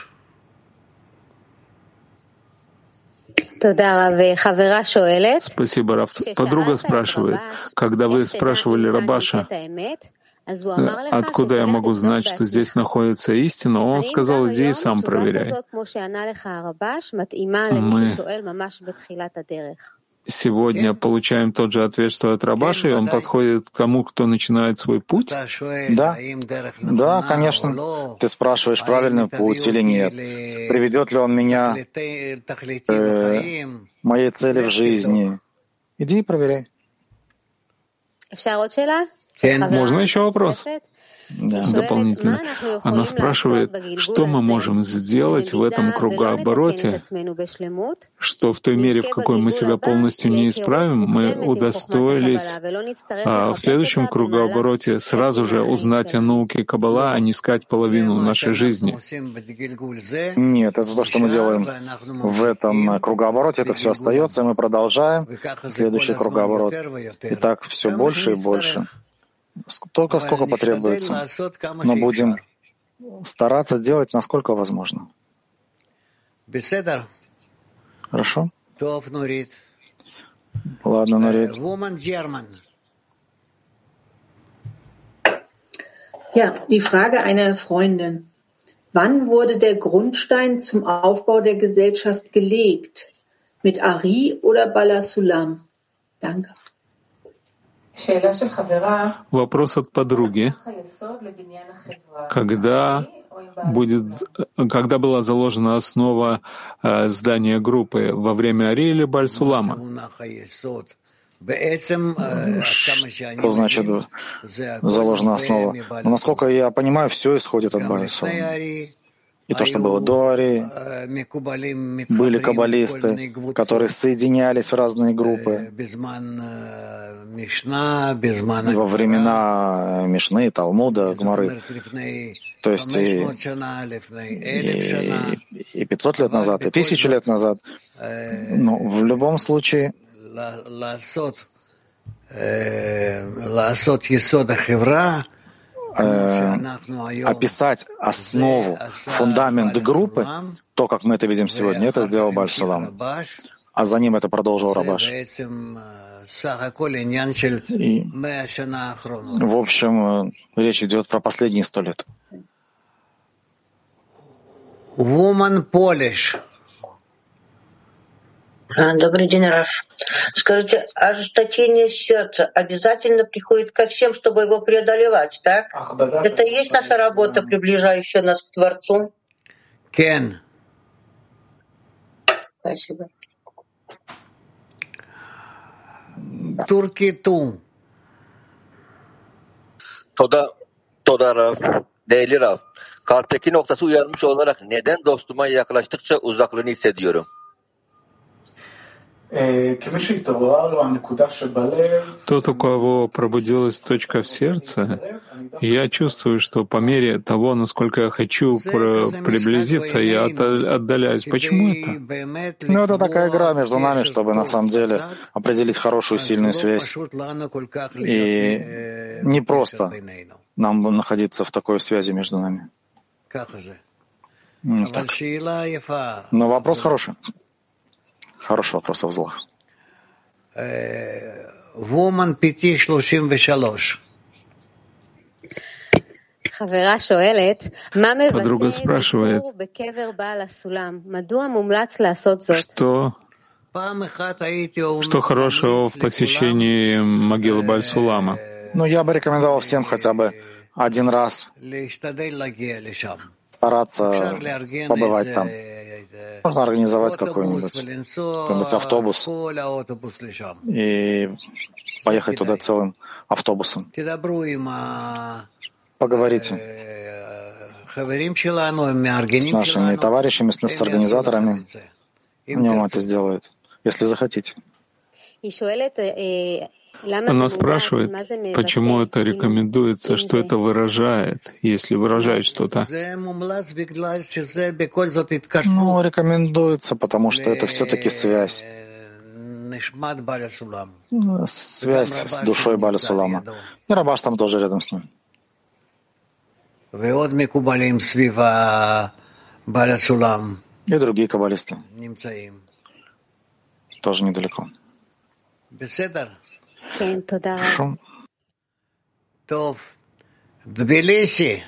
Спасибо, Рав. Подруга спрашивает, когда вы спрашивали Рабаша, откуда я могу знать, что здесь находится истина, он сказал, иди и сам проверяй. Мы сегодня получаем тот же ответ, что от Рабаша, и он подходит к тому, кто начинает свой путь? Да, да, конечно. Ты спрашиваешь, правильный путь или нет. Приведет ли он меня э, моей цели в жизни? Иди и проверяй. Можно еще вопрос? Да. Дополнительно. Она спрашивает, что мы можем сделать в этом кругообороте, что в той мере, в какой мы себя полностью не исправим, мы удостоились а в следующем кругообороте сразу же узнать о науке Каббала, а не искать половину нашей жизни. Нет, это то, что мы делаем в этом кругообороте, это все остается, и мы продолжаем следующий кругооборот. И так все больше и больше. Столько, сколько потребуется, но будем стараться делать, насколько возможно. Хорошо? Ладно, Нурит. Ja, die Frage einer Freundin. Wann wurde der Grundstein zum Aufbau der Gesellschaft gelegt? Mit Ari oder Bala Sulam? Danke. Вопрос от подруги. Когда будет, когда была заложена основа э, здания группы, во время Ари или Баль-Сулама? Что значит заложена основа? Но, насколько я понимаю, все исходит от Баль-Сулама. И то, что было до Ари, были каббалисты, которые соединялись в разные группы. И во времена Мишны, Талмуда, Гмары. То есть и, и, и пятьсот лет назад, и тысячу лет назад. Но в любом случае описать основу, фундамент группы, то, как мы это видим сегодня, это сделал Баль-Сулам. А за ним это продолжил Рабаш. И, в общем, речь идет про последние сто лет. Woman Polish. Добрый день, Раф. Скажите, ожесточение сердца обязательно приходит ко всем, чтобы его преодолевать, так? Это и есть наша работа, приближающая нас к Творцу? Кен. Спасибо. Турки-ту. Toda, toda Raf, değerli Raf. Kalpteki noktası uyarmış olarak neden dostuma yaklaştıkça uzaklığını hissediyorum? Тот, у кого пробудилась точка в сердце, я чувствую, что по мере того, насколько я хочу приблизиться, я отдаляюсь. Почему это? Ну, это такая игра между нами, чтобы на самом деле определить хорошую, сильную связь. И не просто нам находиться в такой связи между нами. Ну, так. Но вопрос хороший. Хороший вопрос, Авзлах. Woman пяти шлушим вешалош. Подруга спрашивает, что, что хорошего в посещении могилы Баль-Сулама? Ну, я бы рекомендовал всем хотя бы один раз стараться побывать там. Можно организовать какой-нибудь, какой-нибудь автобус и поехать туда целым автобусом. Поговорите с нашими товарищами, с организаторами. Они вам это сделают, если захотите. Она спрашивает, почему это рекомендуется, что это выражает, если выражает что-то. Ну, рекомендуется, потому что это все-таки связь. Связь с душой Баля Сулама. И Рабаш там тоже рядом с ним. И другие каббалисты. Тоже недалеко. Хорошо. Тбилиси.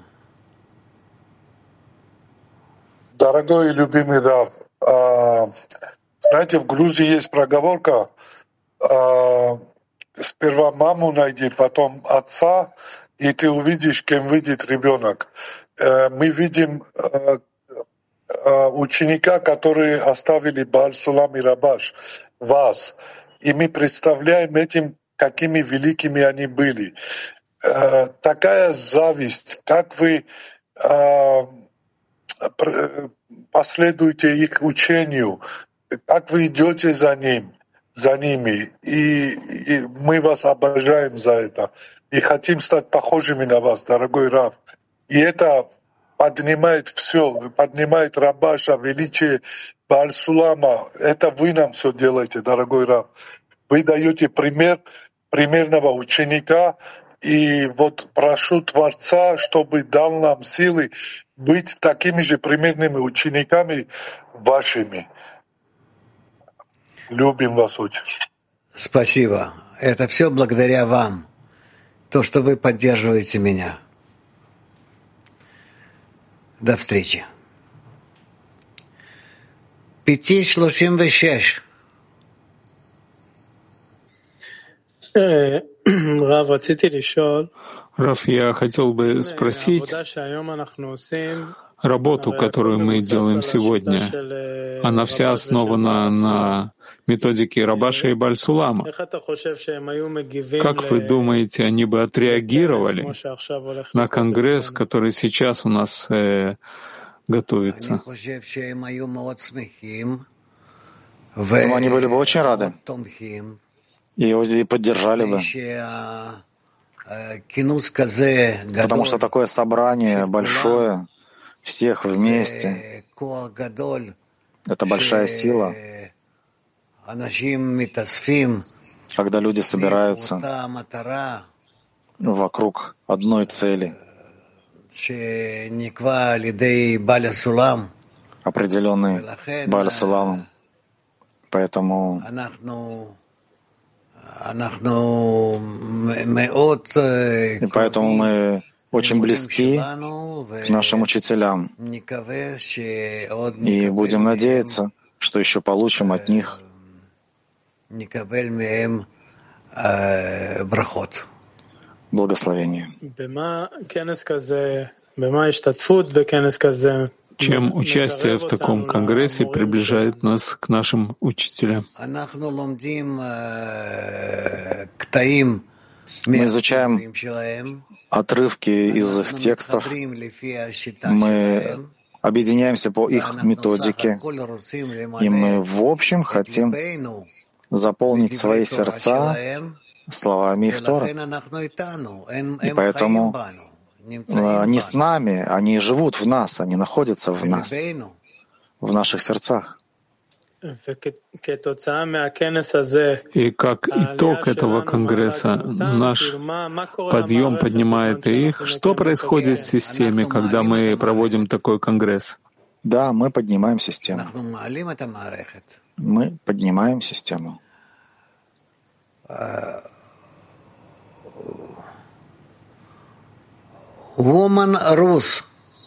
Дорогой и любимый Рав, а, знаете, в Грузии есть проговорка: а, сперва маму найди, потом отца, и ты увидишь, кем видит ребенок. А, мы видим а, а, ученика, которые оставили Бааль Сулам и Рабаш, вас. И мы представляем этим, какими великими они были. Э, такая зависть, как вы э, последуете их учению, как вы идете за ним, за ними. И, и мы вас обожаем за это. И хотим стать похожими на вас, дорогой Рав. И это поднимает все, поднимает Рабаша, величие Бааль Сулама. Это вы нам все делаете, дорогой Рав. Вы даете пример примерного ученика, и вот прошу Творца, чтобы дал нам силы быть такими же примерными учениками вашими. Любим вас очень. Спасибо. Это все благодаря вам. То, что вы поддерживаете меня. До встречи. Пяти шлошим вешеш. Раф, я хотел бы спросить, работу, которую мы делаем сегодня, она вся основана на методике Рабаша и Бааль Сулама. Как вы думаете, они бы отреагировали на конгресс, который сейчас у нас э, готовится? Думаю, они были бы очень рады. И его поддержали бы. Потому что такое собрание большое, всех вместе, это большая сила. Когда люди собираются вокруг одной цели, определенной Бааля Суламом. Поэтому И поэтому мы очень близки к нашим учителям и будем надеяться, что еще получим от них благословение. Чем участие в таком конгрессе приближает нас к нашим учителям? Мы изучаем отрывки из их текстов, мы объединяемся по их методике, и мы в общем хотим заполнить свои сердца словами их Торы. И поэтому они с нами, они живут в нас, они находятся в нас, в наших сердцах. И как итог этого конгресса наш подъем поднимает и их. Что происходит в системе, когда мы проводим такой конгресс? Да, мы поднимаем систему. Мы поднимаем систему. Woman Rus.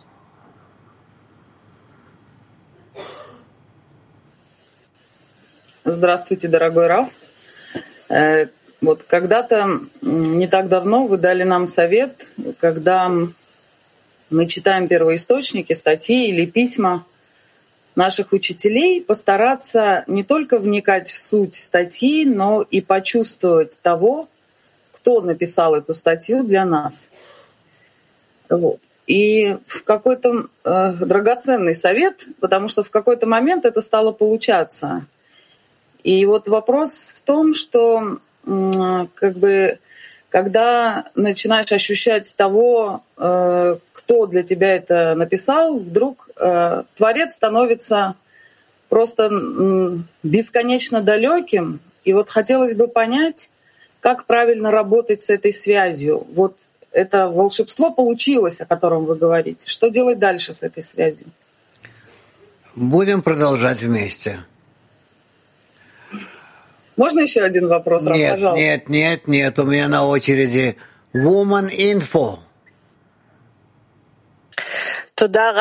Здравствуйте, дорогой Рав. Вот когда-то, не так давно, вы дали нам совет, когда мы читаем первоисточники, статьи или письма наших учителей, постараться не только вникать в суть статьи, но и почувствовать того, кто написал эту статью для нас. Вот. И в какой-то э, драгоценный совет, потому что в какой-то момент это стало получаться. И вот вопрос в том, что э, как бы, когда начинаешь ощущать того, э, кто для тебя это написал, вдруг э, Творец становится просто э, бесконечно далеким. И вот хотелось бы понять, как правильно работать с этой связью. Вот это волшебство получилось, о котором вы говорите. Что делать дальше с этой связью? Будем продолжать вместе. Можно еще один вопрос, Рав, нет, пожалуйста? Нет, нет, нет. У меня на очереди Woman Info. Спасибо,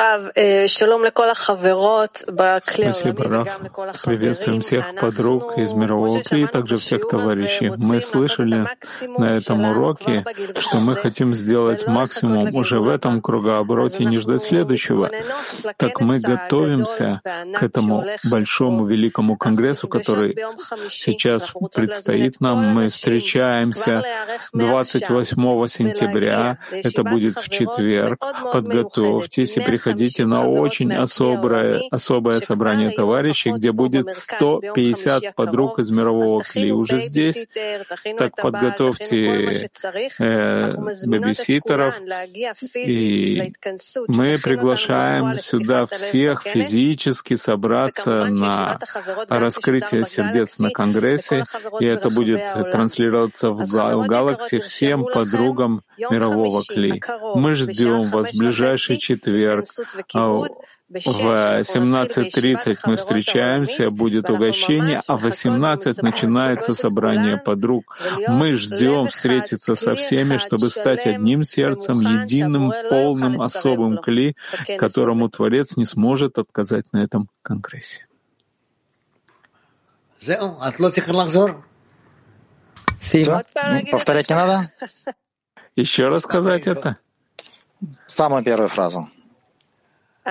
Рав. Приветствуем всех подруг из мирового кли, также всех товарищей. Мы слышали на этом уроке, что мы хотим сделать максимум уже в этом кругообороте и не ждать следующего. Так мы готовимся к этому большому великому конгрессу, который сейчас предстоит нам. Мы встречаемся двадцать восьмого сентября, это будет в четверг. Подготовьтесь и приходите на очень особое, особое собрание товарищей, где будет сто пятьдесят подруг из мирового кли уже здесь. Так подготовьте э, бэбиситеров, и мы приглашаем сюда всех физически собраться на раскрытие сердец на Конгрессе, и это будет транслироваться в Галакси всем подругам мирового кли. Мы ждем вас в ближайший четверг. В семнадцать тридцать мы встречаемся, будет угощение, а в восемнадцать начинается собрание подруг. Мы ждем встретиться со всеми, чтобы стать одним сердцем, единым, полным, особым кли, которому Творец не сможет отказать на этом конгрессе. Все? Повторять не надо? Еще раз сказать это? Самую первую фразу. Мы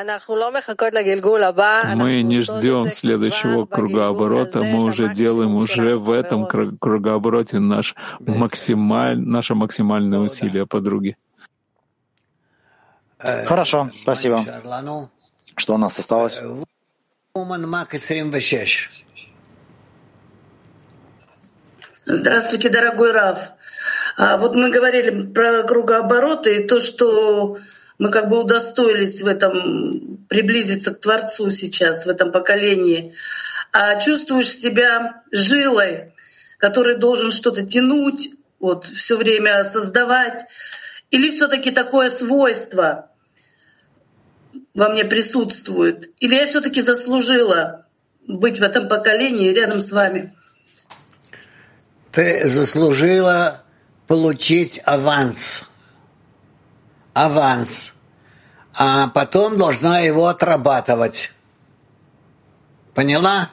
не ждем следующего кругооборота, мы уже делаем уже в этом кругообороте наш максималь, наше максимальное усилие, подруги. Хорошо, спасибо. Что у нас осталось? Здравствуйте, дорогой Рав. А вот мы говорили про кругообороты и то, что мы как бы удостоились в этом приблизиться к Творцу сейчас, в этом поколении. А чувствуешь себя жилой, который должен что-то тянуть, вот, все время создавать? Или все-таки такое свойство во мне присутствует? Или я все-таки заслужила быть в этом поколении рядом с вами? Ты заслужила получить аванс. Аванс. А потом должна его отрабатывать. Поняла?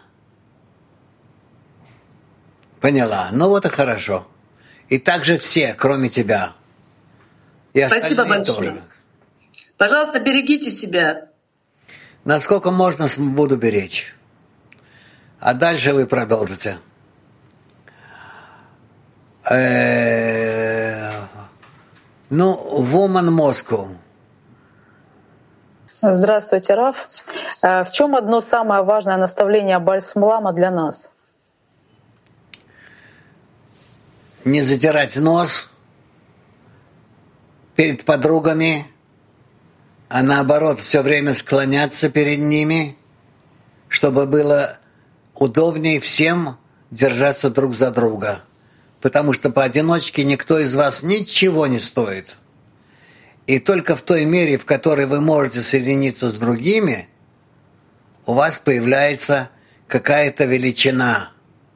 Поняла. Ну вот и хорошо. И также все, кроме тебя. И спасибо большое. Тоже. Пожалуйста, берегите себя. Насколько можно, буду беречь. А дальше вы продолжите. Ну, Woman Moscow. Здравствуйте, Рав. В чем одно самое важное наставление Бааль-Сулама для нас? Не затирать нос перед подругами, а наоборот все время склоняться перед ними, чтобы было удобнее всем держаться друг за друга. Потому что поодиночке никто из вас ничего не стоит. И только в той мере, в которой вы можете соединиться с другими, у вас появляется какая-то величина.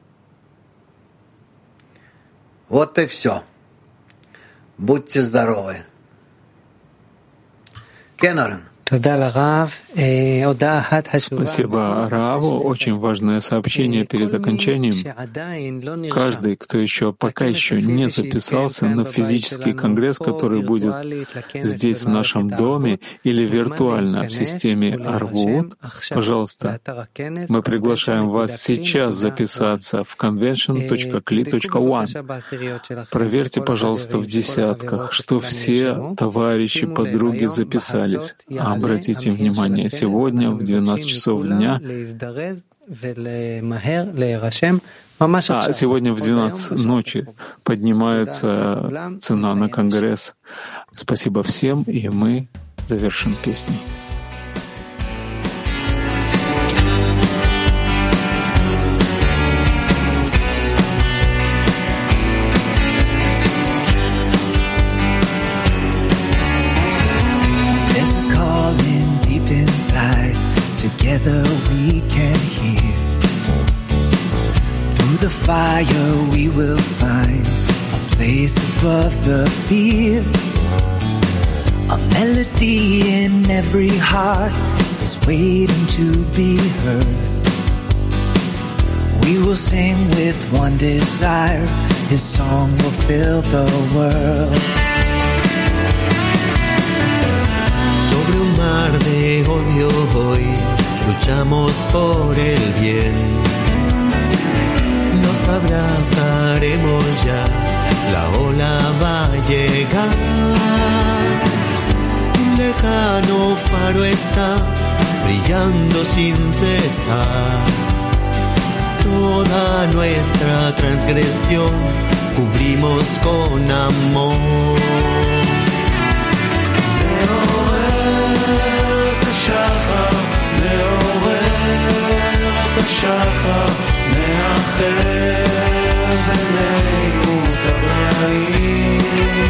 Вот и все. Будьте здоровы. Кенорен. Спасибо Раву. Очень важное сообщение перед окончанием. Каждый, кто еще пока еще не записался на физический конгресс, который будет здесь, в нашем доме, или виртуально в системе Арвут, пожалуйста, мы приглашаем вас сейчас записаться в конвеншн точка кли точка уан. Проверьте, пожалуйста, в десятках, что все товарищи, подруги записались. Обратите внимание, сегодня в двенадцать часов дня, а сегодня в двенадцать ночи поднимается цена на конгресс. Спасибо всем, и мы завершим песней. Together we can hear. Through the fire we will find a place above the fear. A melody in every heart is waiting to be heard. We will sing with one desire, His song will fill the world. Sobre un mar de odio hoy luchamos por el bien. Nos abrazaremos ya, la ola va a llegar. Un lejano faro está brillando sin cesar. Toda nuestra transgresión cubrimos con amor. מעורר את השחר, מאחר בינינו את הרעים.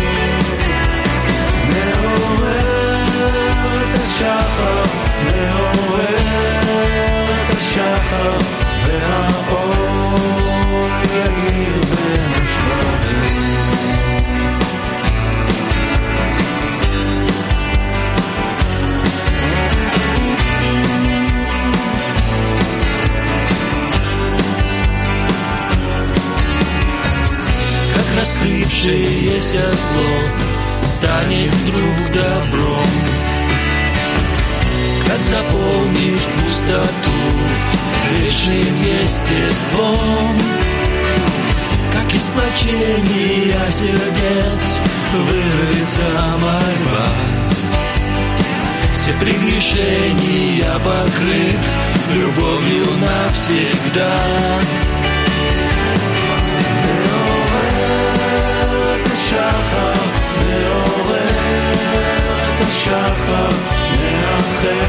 מעורר את השחר, מעורר את השחר, והאור יאיר בין השברים. Раскрывшееся зло станет вдруг добром, как заполнишь пустоту грешным естеством, как из плачения сердец вырвется мольба, все прегрешения покрыв любовью навсегда. שחר, מעורר את השחר, מאחר